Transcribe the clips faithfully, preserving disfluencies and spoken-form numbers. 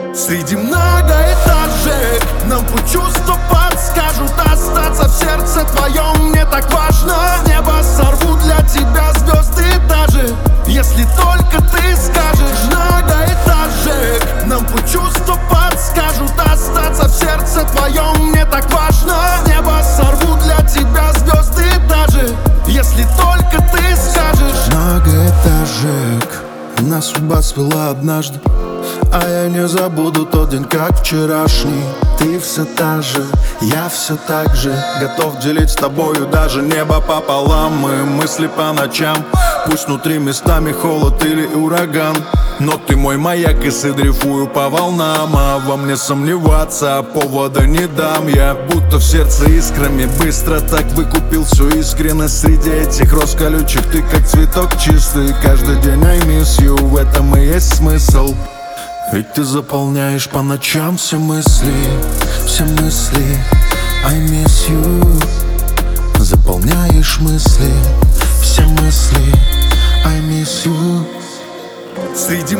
Среди многоэтажек нам путь чувства подскажут. Остаться в сердце твоем мне так важно. С неба сорву для тебя звезды даже, если только ты скажешь. Многоэтажек нам путь чувства подскажут. Остаться в сердце твоем мне так важно. С неба сорву для тебя звезды даже, если только ты скажешь. Многоэтажек нас судьба свела однажды, а я не забуду тот день, как вчерашний. Ты все та же, я все так же, готов делить с тобою даже небо пополам. Мы мысли по ночам, пусть внутри местами холод или ураган, но ты мой маяк, и дрейфую по волнам. А во мне сомневаться повода не дам. Я будто в сердце искрами быстро так выкупил всю искренность. Среди этих роз колючих ты как цветок чистый. Каждый день I miss you, в этом и есть смысл. Ведь ты заполняешь по ночам все мысли, все мысли I miss you. Заполняешь мысли, все мысли I miss you. Среди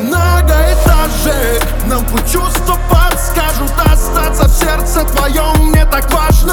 многоэтажек нам путь чувства подскажут. Остаться в сердце твоем мне так важно.